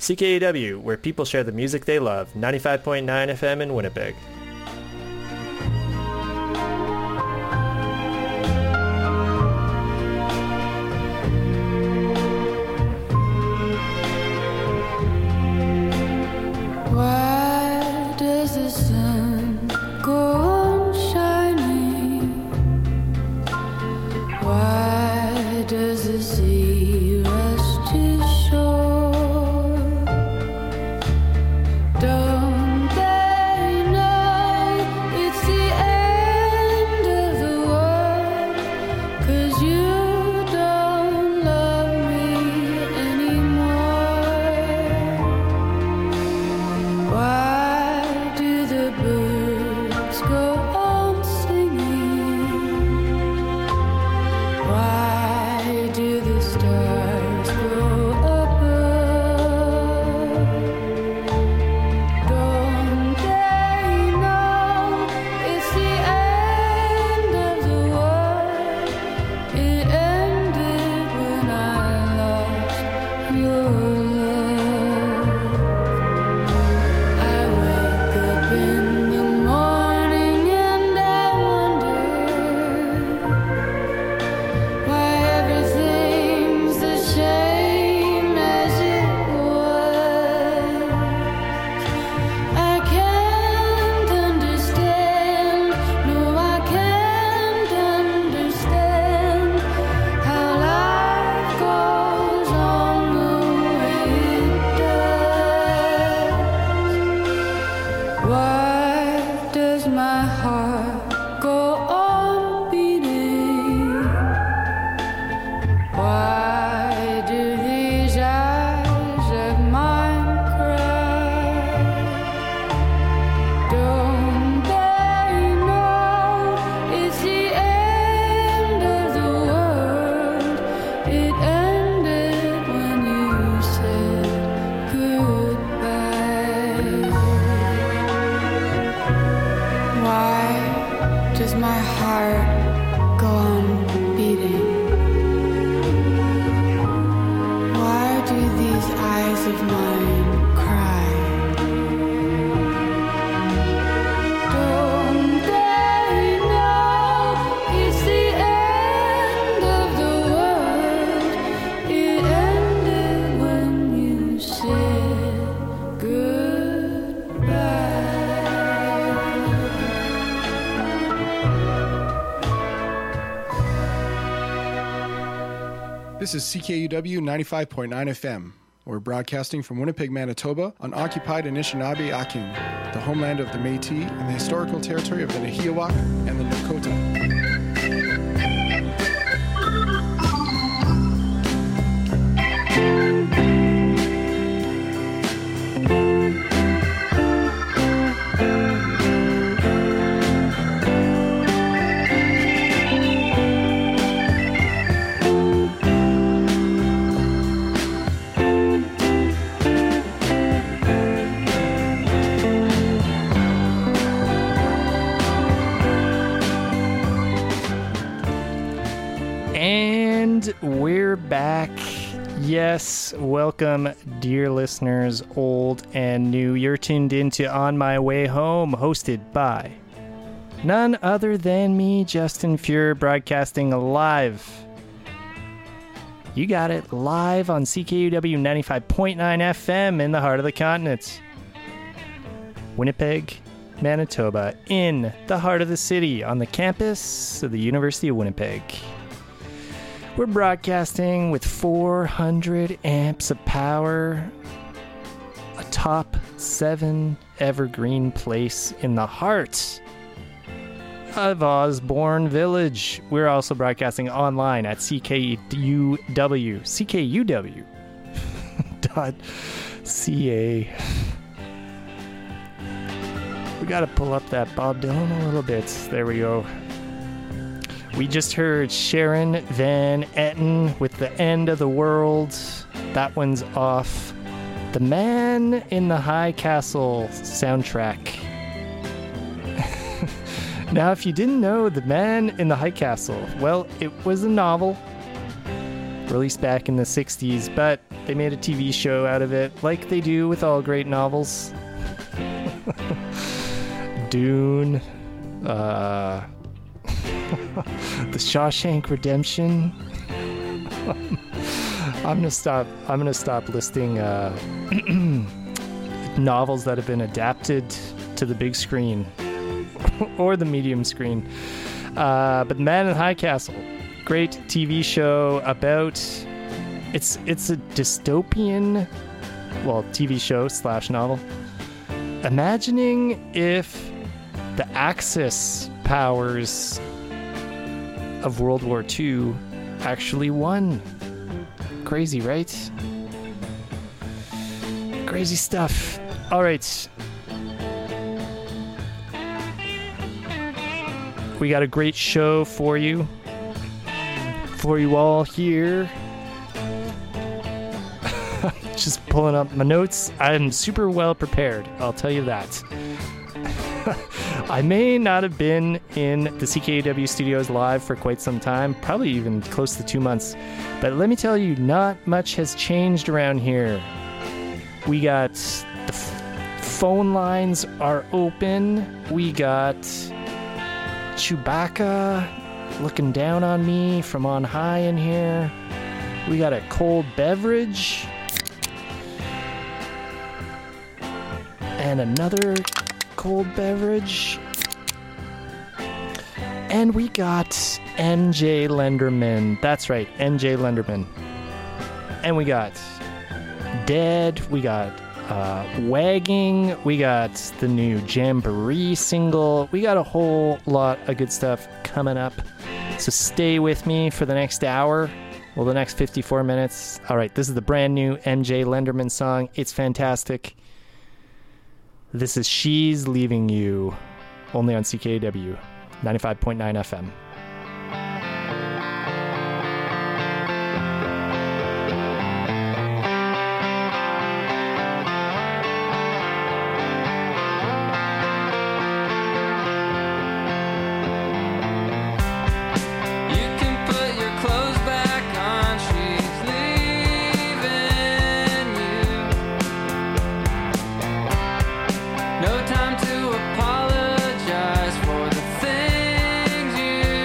CKUW, where people share the music they love. 95.9 FM in Winnipeg. Why does the sun go on shining? Why does the sea rush to shore? Don't they know it's the end of the world? 'Cause you don't love me anymore. Why do the birds go on singing? Why do the stars go above? Don't they know it's the end of the world? It ended when I lost your love. I wake up in the morning and I wonder why everything's the same as it was. I can't understand, no I can't understand how life goes on the way it does. Why does my heart go on beating? Why do these eyes of mine cry? Don't they know it's the end of the world? It ended when you said goodbye. Why does my heart go on beating? Why do these eyes of mine cry? Don't they know it's the end of the world? It ended when you said goodbye. This is CKUW 95.9 FM. We're broadcasting from Winnipeg, Manitoba, on occupied Anishinaabe-Akin, the homeland of the Métis and the historical territory of the Nahiawak and the Nakota. And we're back. Yes, welcome, dear listeners, old and new. You're tuned into On My Way Home, hosted by none other than me, Justin Fuhr, broadcasting live. You got it, live on CKUW 95.9 FM in the heart of the continent. Winnipeg, Manitoba, in the heart of the city, on the campus of the University of Winnipeg. We're broadcasting with 400 amps of power, a top 7 evergreen place in the heart of Osborne Village. We're also broadcasting online at CKUW.ca. We gotta pull up that Bob Dylan a little bit. There we go. We just heard Sharon Van Etten with The End of the World. That one's off the Man in the High Castle soundtrack. Now, if you didn't know The Man in the High Castle, well, it was a novel released back in the 60s, but they made a TV show out of it, like they do with all great novels. Dune, The Shawshank Redemption. I'm gonna stop listing novels that have been adapted to the big screen or the medium screen. But The Man in the High Castle, great TV show about it's a dystopian, well, TV show / novel, imagining if the Axis powers of World War II actually won. Crazy, right? Crazy stuff. All right. We got a great show for you all here. Just pulling up my notes. I'm super well prepared, I'll tell you that. I may not have been in the CKUW studios live for quite some time, probably even close to 2 months. But let me tell you, not much has changed around here. We got the phone lines are open. We got Chewbacca looking down on me from on high in here. We got a cold beverage. And another cold beverage. And we got MJ Lenderman. That's right, MJ Lenderman. And we got Dead. We got Wagging. We got the new Jamboree single. We got a whole lot of good stuff coming up. So stay with me for the next hour. Well, the next 54 minutes. All right, this is the brand new MJ Lenderman song. It's fantastic. This is She's Leaving You, only on CKUW 95.9 FM. No time to apologize for the things you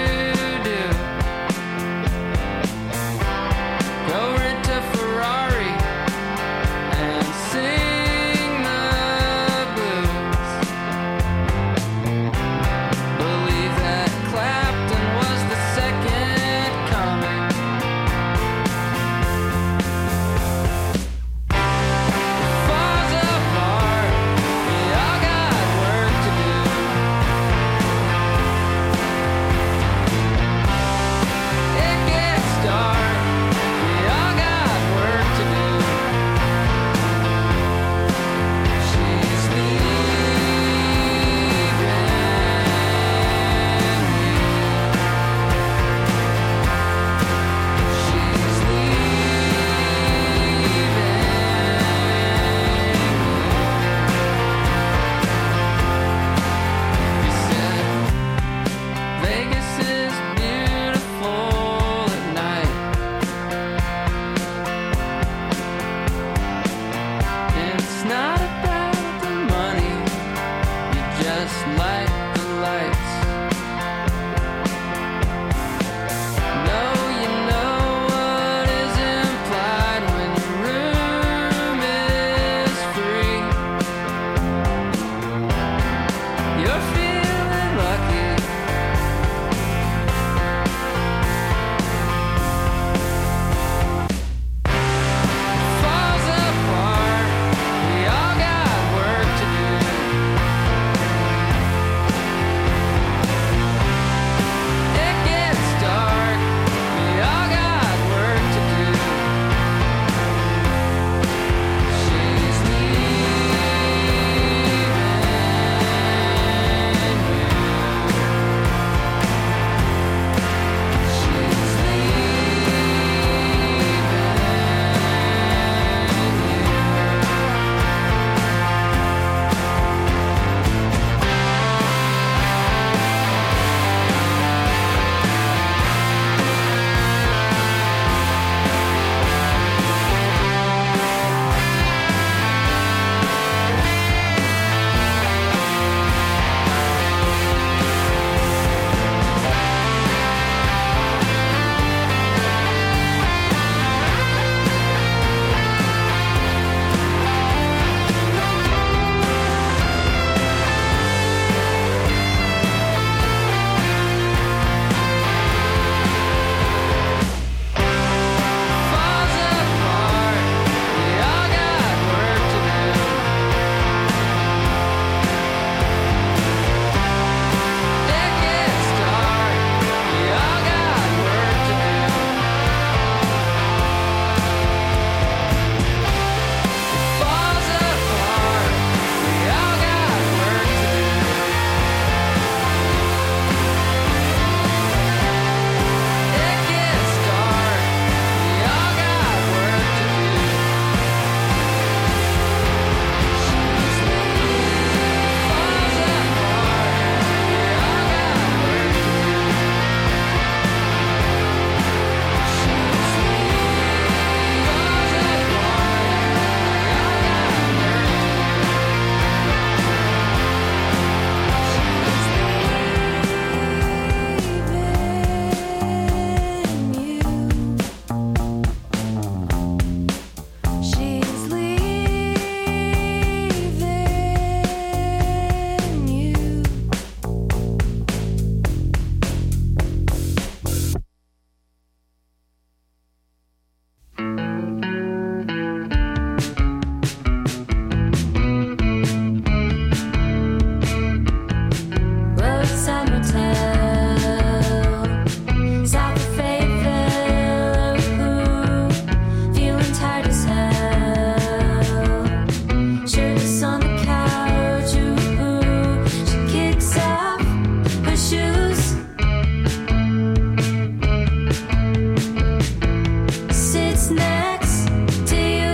who's next to you.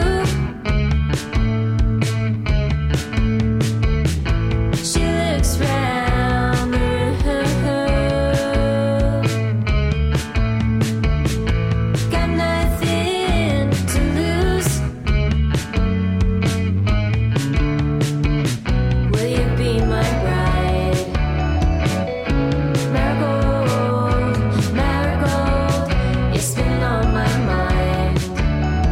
She looks round the room, got nothing to lose. Will you be my bride? Marigold, marigold, it's been on my mind.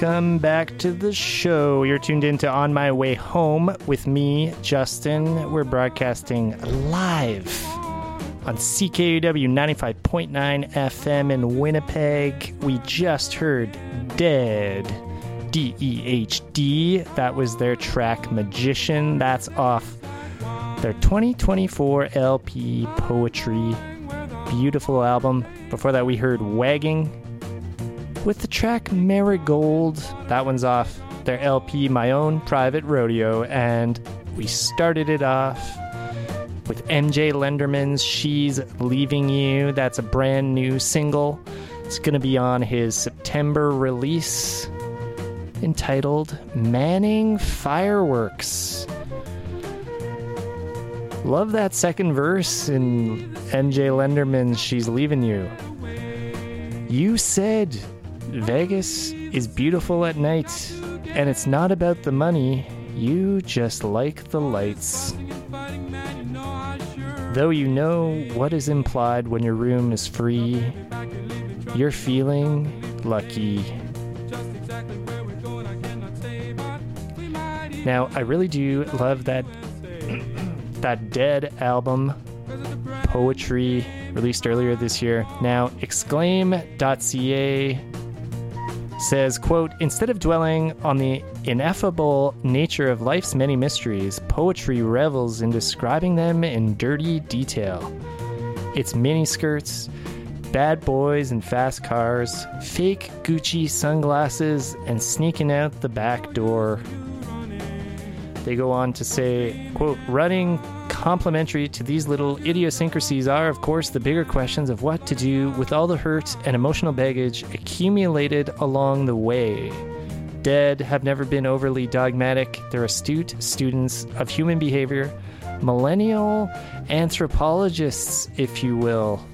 welcome back to the show. You're tuned into On My Way Home with me, Justin. We're broadcasting live on CKUW 95.9 FM in Winnipeg. We just heard Dead, D-E-H-D. That was their track Magician. That's off their 2024 LP Poetry. Beautiful album. Before that, we heard Wagging with the track Marigold. That one's off their LP My Own Private Rodeo. And we started it off with MJ Lenderman's She's Leaving You. That's a brand new single. It's going to be on his September release entitled Manning Fireworks. Love that second verse in MJ Lenderman's She's Leaving You. You said Vegas is beautiful at night, and it's not about the money, you just like the lights. Though you know what is implied when your room is free, you're feeling lucky. Now, I really do love that Dead album, Poetry, released earlier this year. Now, exclaim.ca says, quote, instead of dwelling on the ineffable nature of life's many mysteries, poetry revels in describing them in dirty detail. It's miniskirts, bad boys and fast cars, fake Gucci sunglasses, and sneaking out the back door. They go on to say, quote, running complementary to these little idiosyncrasies are, of course, the bigger questions of what to do with all the hurt and emotional baggage accumulated along the way. Dead have never been overly dogmatic. They're astute students of human behavior, millennial anthropologists, if you will.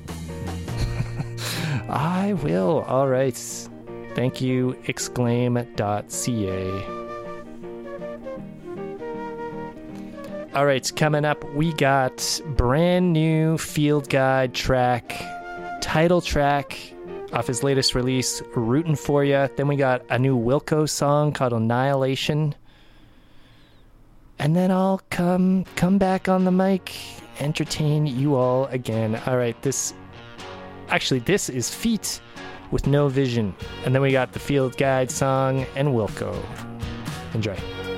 I will. All right. Thank you, exclaim.ca. All right, coming up, we got brand new Field Guide track, title track off his latest release, Rootin' For Ya. Then we got a new Wilco song called Annihilation. And then I'll come back on the mic, entertain you all again. All right, this is Feet with No Vision. And then we got the Field Guide song and Wilco. Enjoy.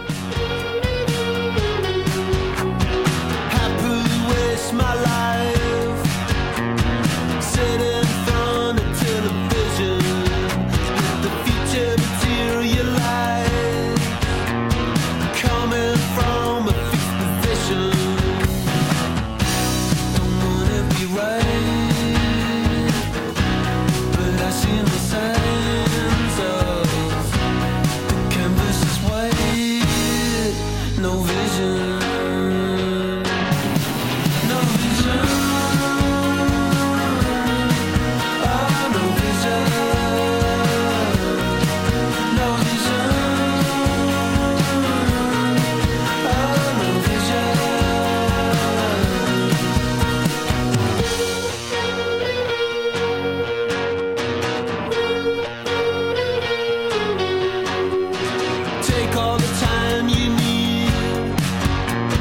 My life sit in front of television, the future materialize, coming from a fixed position. Don't wanna be right, but I see the signs of the canvas is white, no vision. Take all the time you need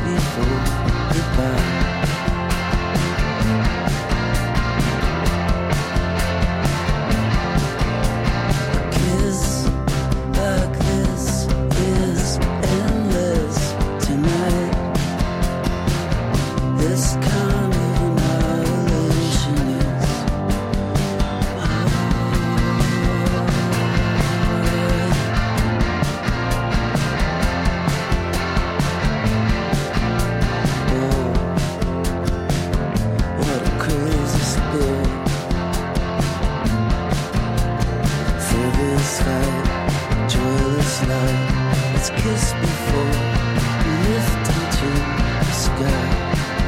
before goodbye. A kiss like this is endless tonight. This kind of annihilation is what a crazy spirit for this fight, joyless life. Let's kiss before we lift into the sky.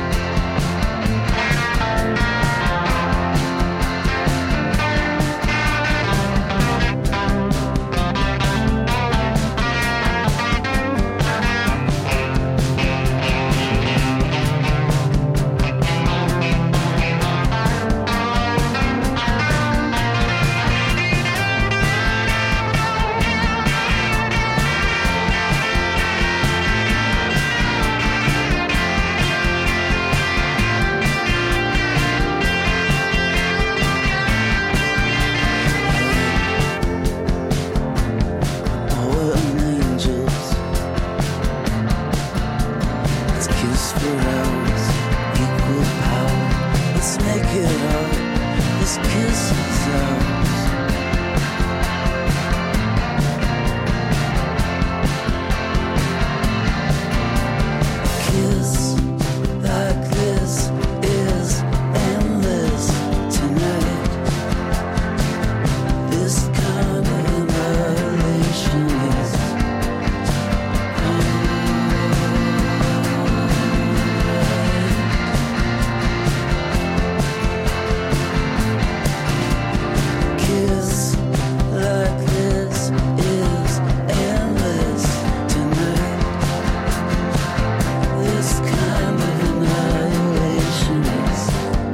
Power and angels. Let's kiss for hours, equal power. Let's make it out. This kiss is ours. A kiss like this is endless tonight. This kind of annihilation is kiss like this is endless tonight. This kind of annihilation is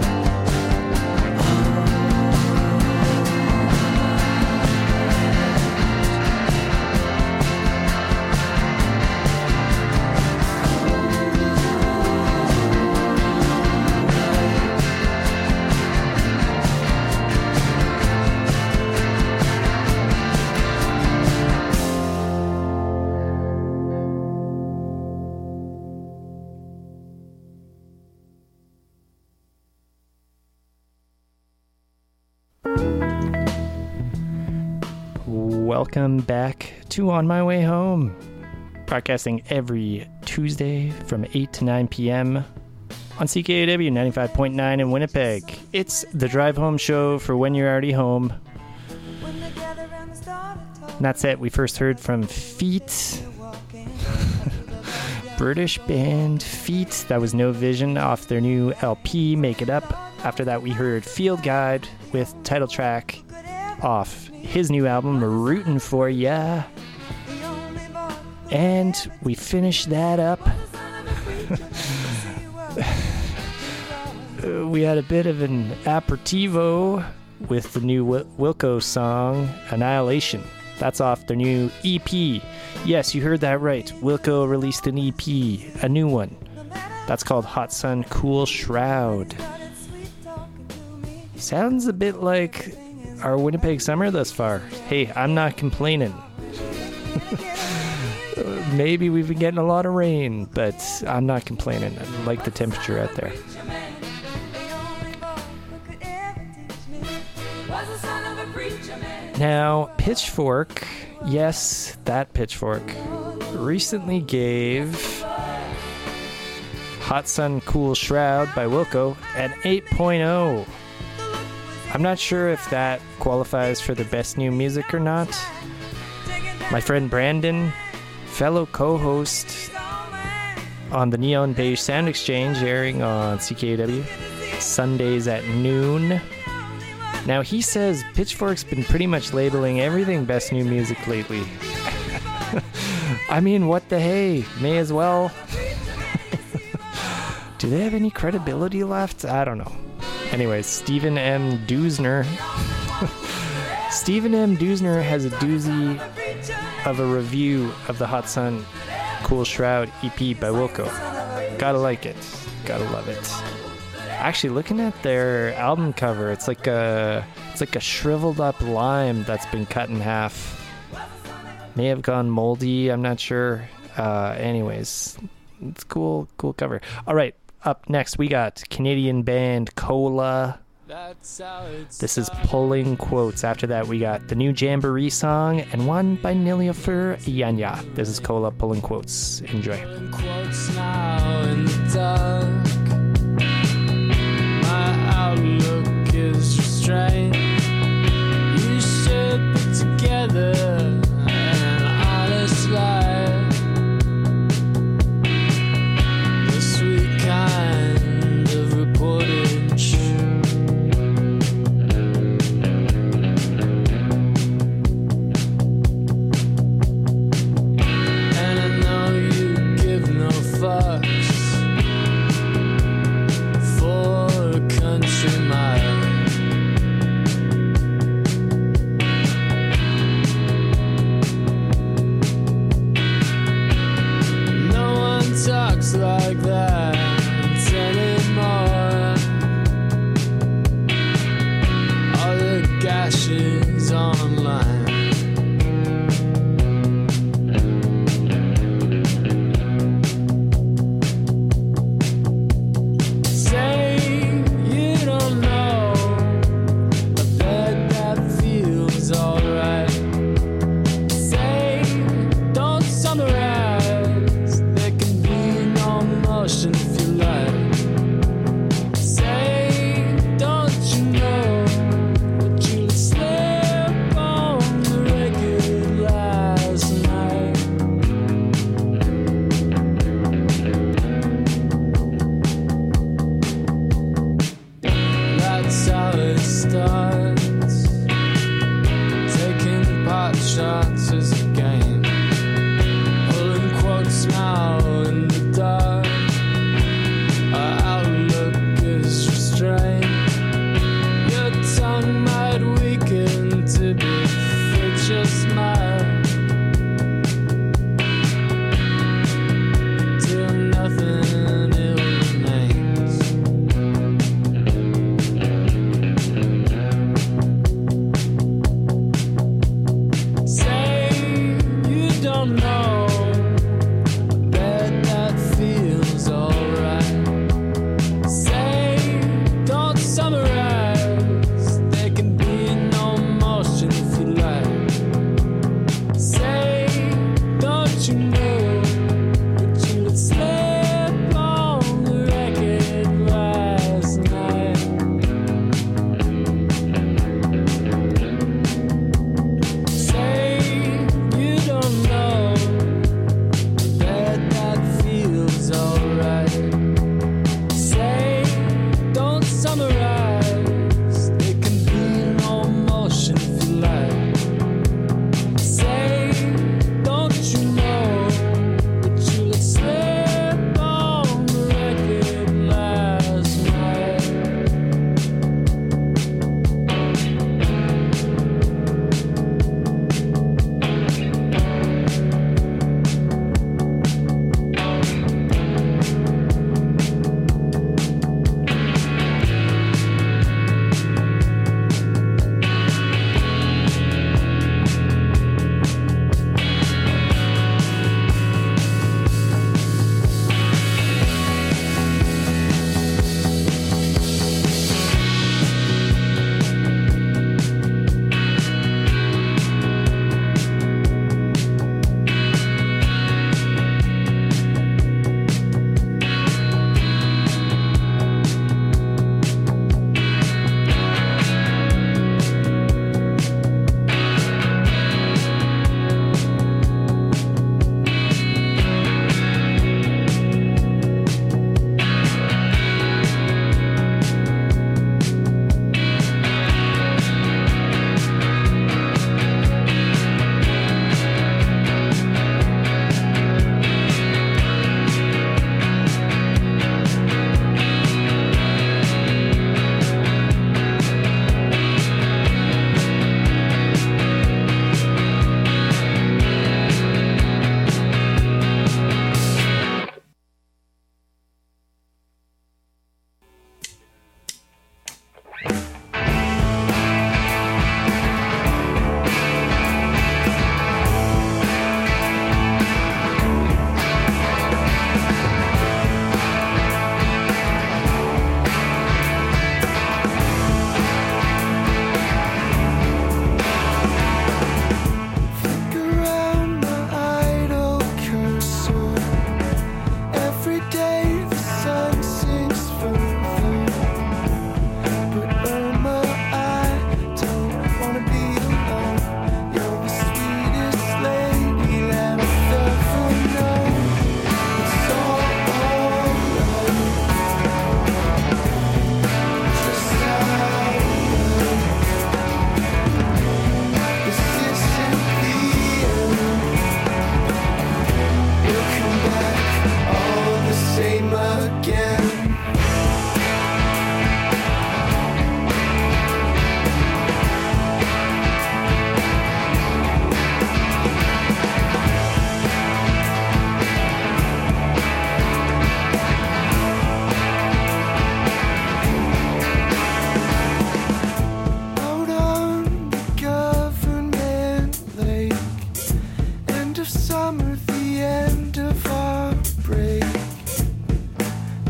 Welcome back to On My Way Home, broadcasting every Tuesday from 8 to 9 p.m. on CKUW 95.9 in Winnipeg. It's the drive home show for when you're already home. And that's it. We first heard from Feet, British band Feet. That was No Vision off their new LP, Make It Up. After that, we heard Field Guide with title track off his new album, Rootin' For Ya. And we finished that up. We had a bit of an aperitivo with the new Wilco song, Annihilation. That's off their new EP. Yes, you heard that right. Wilco released an EP, a new one. That's called Hot Sun Cool Shroud. Sounds a bit like our Winnipeg summer thus far. Hey, I'm not complaining. Maybe we've been getting a lot of rain, but I'm not complaining. I like the temperature out there. Now, Pitchfork, yes, that Pitchfork, recently gave Hot Sun Cool Shroud by Wilco an 8.0. I'm not sure if that qualifies for the best new music or not. My friend Brandon, fellow co-host on the Neon Beige Sound Exchange, airing on CKUW Sundays at noon. Now, he says Pitchfork's been pretty much labeling everything best new music lately. I mean, what the hey? May as well. Do they have any credibility left? I don't know. Anyways, Stephen M. Duzner. Stephen M. Duzner has a doozy of a review of the Hot Sun Cool Shroud EP by Wilco. Gotta like it. Gotta love it. Actually, looking at their album cover, it's like a shriveled up lime that's been cut in half. May have gone moldy, I'm not sure. Anyways, it's cool cover. All right, up next we got Canadian band Cola. This is Pulling Quotes. After that we got the new Jamboree song and one by Nilüfer Yanya. This is Cola, Pulling Quotes. Enjoy. Quotes now in the dark. My outlook is restrained. You should put together an honest life. The sweet kind of reportage. And I know you give no fucks.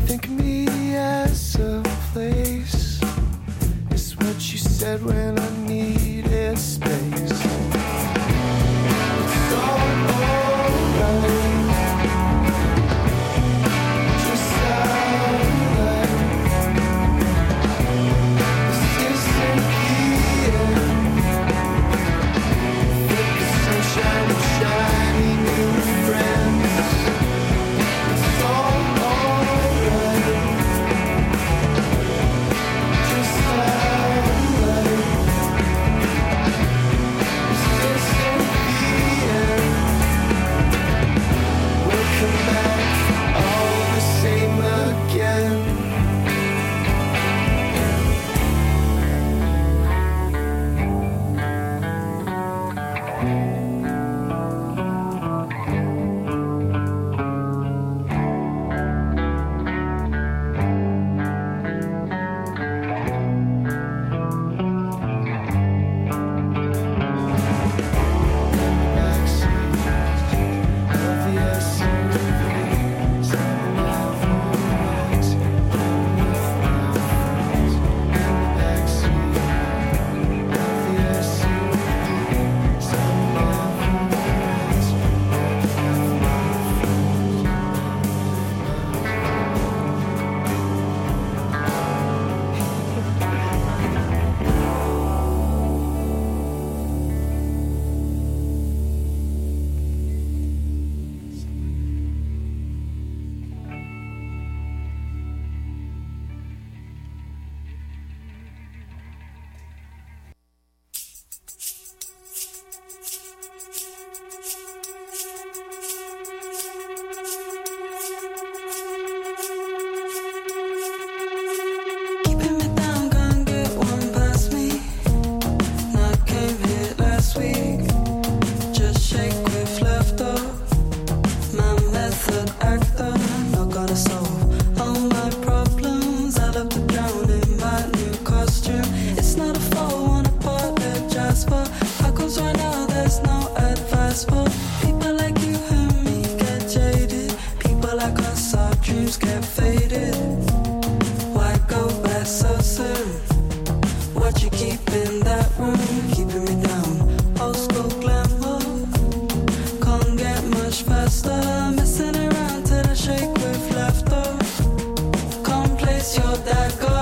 Think of me as a place, is what you said when I needed space. It's all alright, just alright. This isn't the end. Think the sunshine and shiny new friends. It's all alright, just alright. This isn't the end. We'll come back all the same again. Keeping me down, can't get one past me. Not came here last week. Just shake with laughter. My method actor, not gonna solve all my problems. I love to drown in my new costume. It's not a fault, wanna apologize for. How goes right now, there's no advice for. People like you and me get jaded. People like us, our dreams get faded. Why go back so soon? What you keep in that room? Keeping me down. Old school glamour. Can't get much faster. Messing around till I shake with laughter. Can't place your dagger.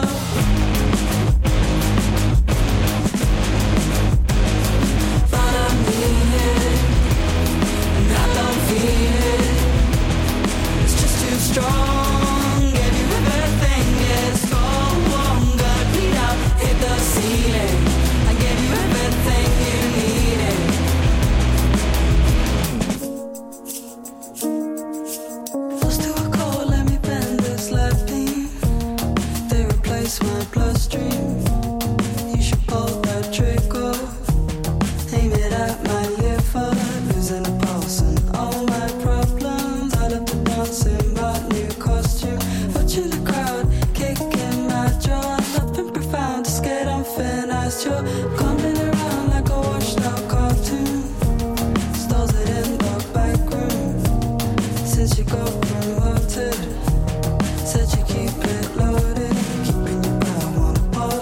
Follow me here, and I don't feel it. It's just too strong. Gave you everything, it's gone. Gotta bleed out, hit the ceiling. I gave you everything you needed. Those two are cold, let me bend this left beam. They replace my bloodstream. You should pull that trigger. Aim it at my liver, losing the pulse and all my problems. I love to dance in my new costume. Watching the crowd, kicking my jaw. Nothing profound, just get unfinished. You're coming around like a washed out cartoon. Stores it in the back room. Since you got promoted, said you keep it loaded. Keeping your brow, wanna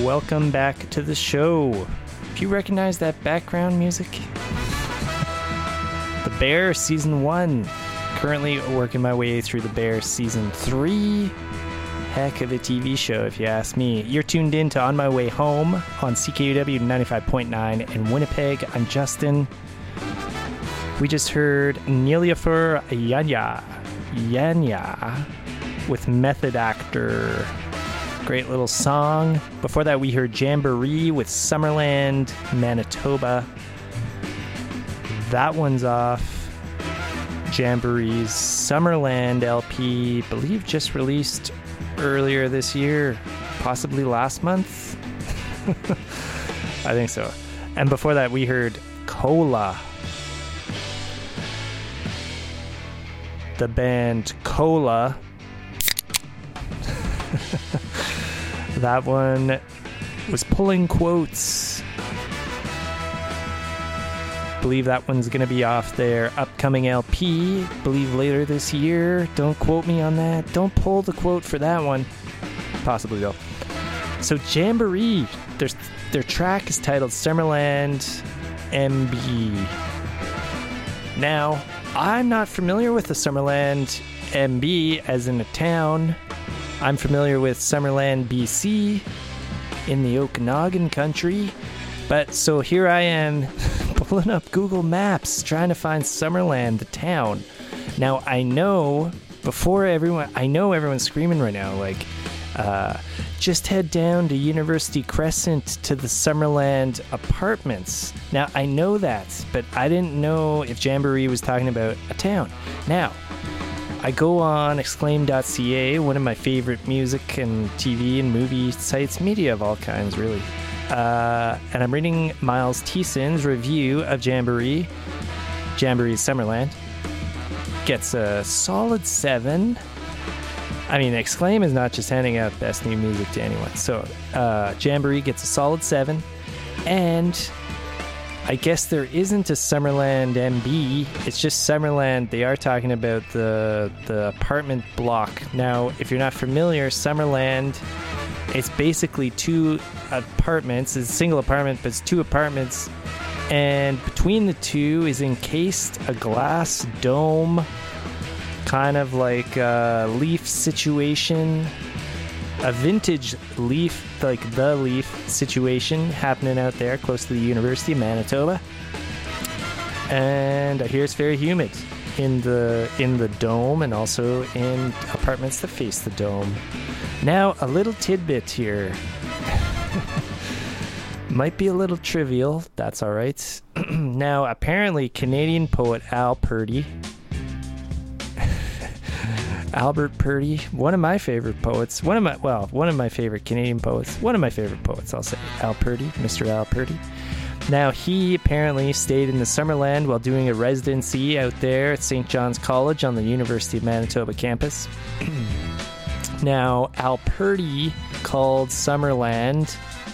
welcome back to the show. Do you recognize that background music? The Bear Season 1. Currently working my way through The Bear Season 3. Heck of a TV show, if you ask me. You're tuned in to On My Way Home on CKUW 95.9 in Winnipeg. I'm Justin. We just heard Nilüfer Yanya with Method Actor. Great little song. Before that, we heard Jamboree with Summerland, Manitoba. That one's off Jamboree's Summerland LP, I believe just released earlier this year, possibly last month. I think so. And before that, we heard Cola. The band Cola. That one was Pulling Quotes. Believe that one's going to be off their upcoming LP. Believe later this year. Don't quote me on that. Don't pull the quote for that one. Possibly though. So Jamboree, their track is titled Summerland MB. Now, I'm not familiar with the Summerland MB as in a town. I'm familiar with Summerland, BC, in the Okanagan country. But so here I am pulling up Google Maps, trying to find Summerland, the town. Now, I know everyone's screaming right now, like, just head down to University Crescent to the Summerland apartments. Now, I know that, but I didn't know if Jamboree was talking about a town. Now, I go on exclaim.ca, one of my favorite music and TV and movie sites, media of all kinds, really. And I'm reading Miles Thiessen's review of Jamboree's Summerland. Gets a solid 7. I mean, Exclaim is not just handing out best new music to anyone. So, Jamboree gets a solid 7. And I guess there isn't a Summerland MB. It's just Summerland. They are talking about the apartment block. Now, if you're not familiar, Summerland, it's basically 2 apartments. It's a single apartment, but it's 2 apartments. And between the 2 is encased a glass dome, kind of like a Leaf situation. A vintage Leaf, like the Leaf situation happening out there close to the University of Manitoba. And I hear it's very humid in the dome and also in apartments that face the dome. Now, a little tidbit here. Might be a little trivial, that's all right. Now, apparently Canadian poet Albert Purdy, one of my favorite poets, one of my favorite Canadian poets, one of my favorite poets, I'll say, Al Purdy, Mr. Al Purdy. Now, he apparently stayed in the Summerland while doing a residency out there at St. John's College on the University of Manitoba campus. Now, Al Purdy called Summerland,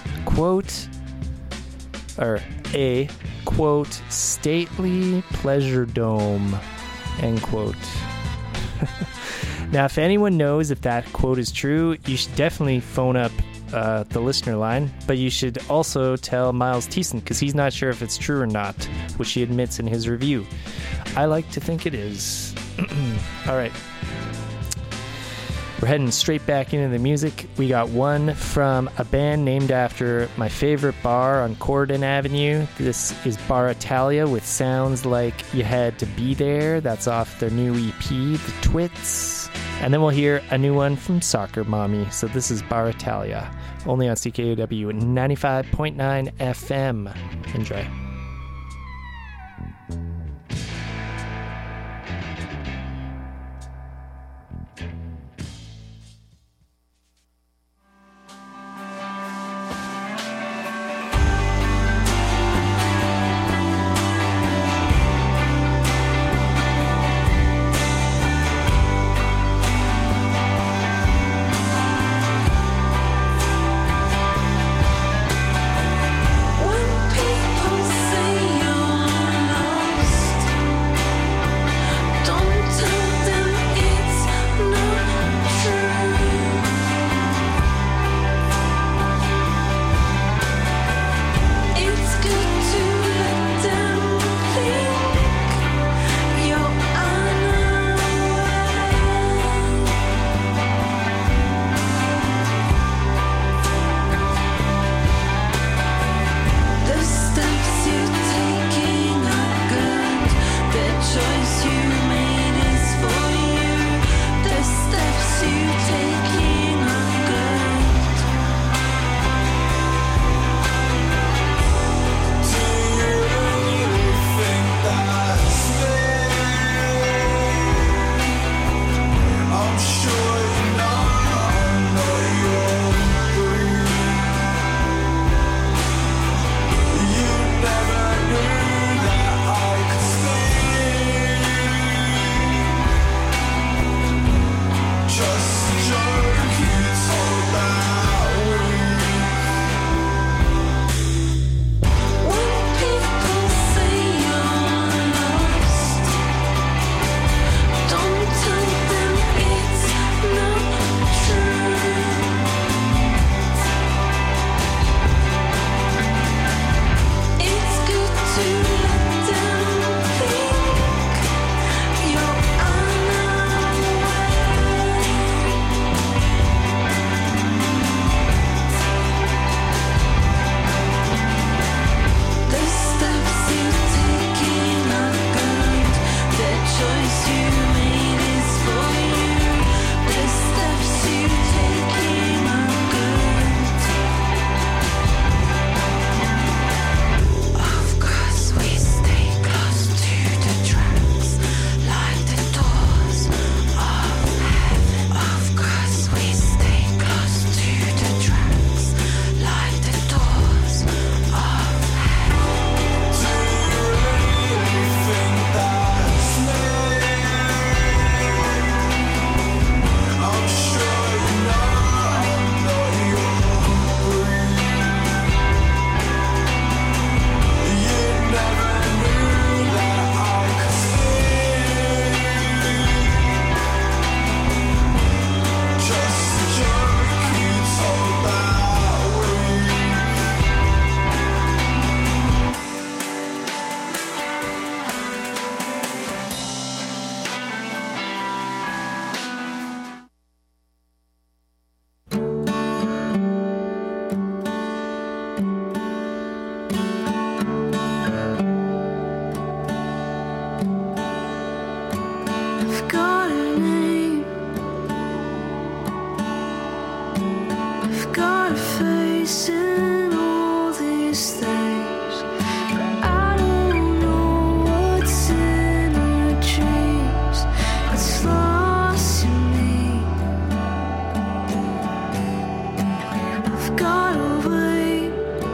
a stately pleasure dome, end quote. Now, if anyone knows if that quote is true, you should definitely phone up the listener line, but you should also tell Miles Thiessen, because he's not sure if it's true or not, which he admits in his review. I like to think it is. All right. We're heading straight back into the music. We got one from a band named after my favorite bar on Corydon Avenue. This is Bar Italia with Sounds Like You Had to Be There. That's off their new EP, The Twits. And then we'll hear a new one from Soccer Mommy. So this is Bar Italia, only on CKUW 95.9 FM. Enjoy. When people facing all these things, but I don't know what's in our dreams. It's lost in me. I've got a way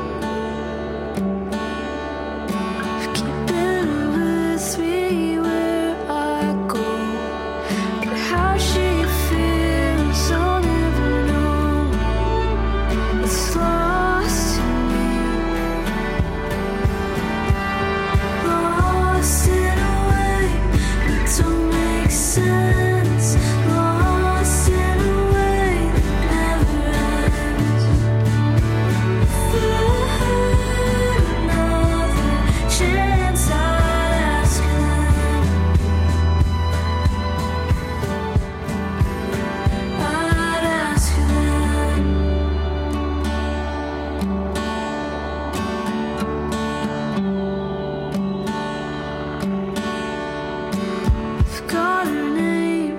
of keeping her with me where I go, but how she feels I'll never know. It's lost in me, lost in a way that don't make sense, lost in a way that never ends. If I had another chance, I'd ask them. I'd ask them. I've got her name,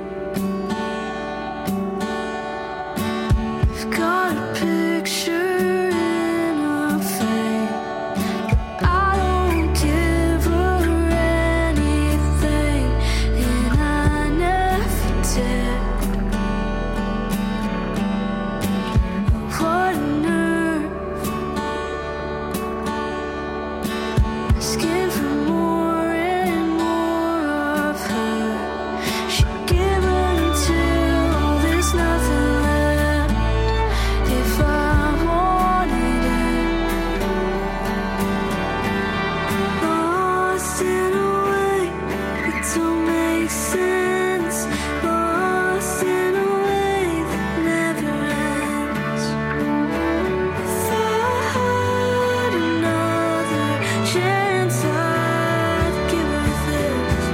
I've got a picture in her frame, but I don't give her anything, and I never did. What a nerve, asking for more and more of her. She give until there's nothing left. If I wanted it, lost in a way that don't make sense, lost in a way that never ends. If I had another chance, I'd give her this.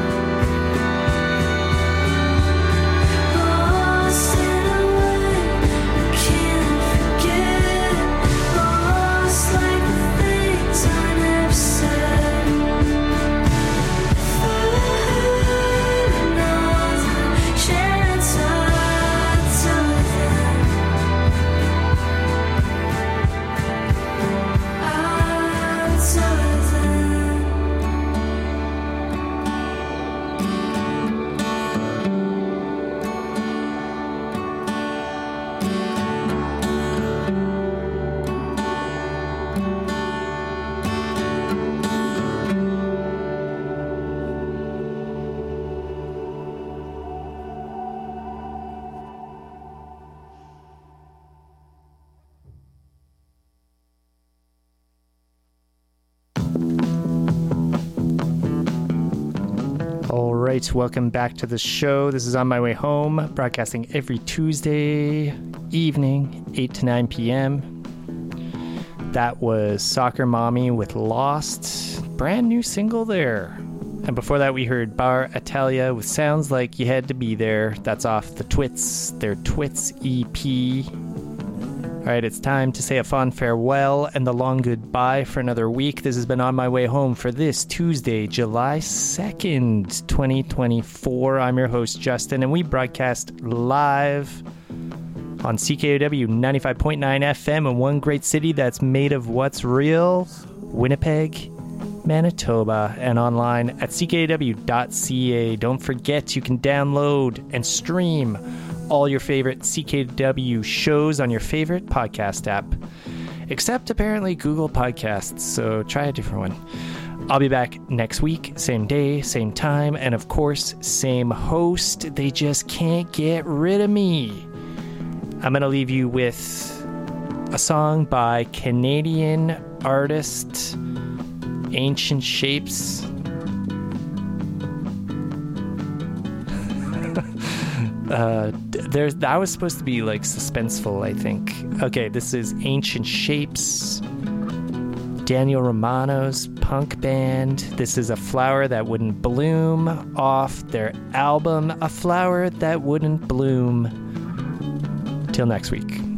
Lost in a way I can't forget, lost like the things I never said. If I had another chance, I'd tell them. I'd tell them. All right, welcome back to the show. This is On My Way Home, broadcasting every Tuesday evening, 8 to 9 p.m. That was Soccer Mommy with Lost, brand new single there. And before that, we heard Bar Italia with Sounds Like You Had to Be There. That's off the Twits, their Twits EP. All right, it's time to say a fond farewell and the long goodbye for another week. This has been On My Way Home for this Tuesday, July 2nd, 2024. I'm your host, Justin, and we broadcast live on CKUW 95.9 FM in one great city that's made of what's real, Winnipeg, Manitoba, and online at ckw.ca. Don't forget you can download and stream all your favorite CKW shows on your favorite podcast app, except apparently Google Podcasts, so try a different one. I'll be back next week, same day, same time, and of course, same host. They just can't get rid of me. I'm going to leave you with a song by Canadian artist Ancient Shapes. That was supposed to be like suspenseful, I think. Okay, this is Ancient Shapes, Daniel Romano's punk band. This is A Flower That Wouldn't Bloom off their album A Flower That Wouldn't Bloom. Till next week.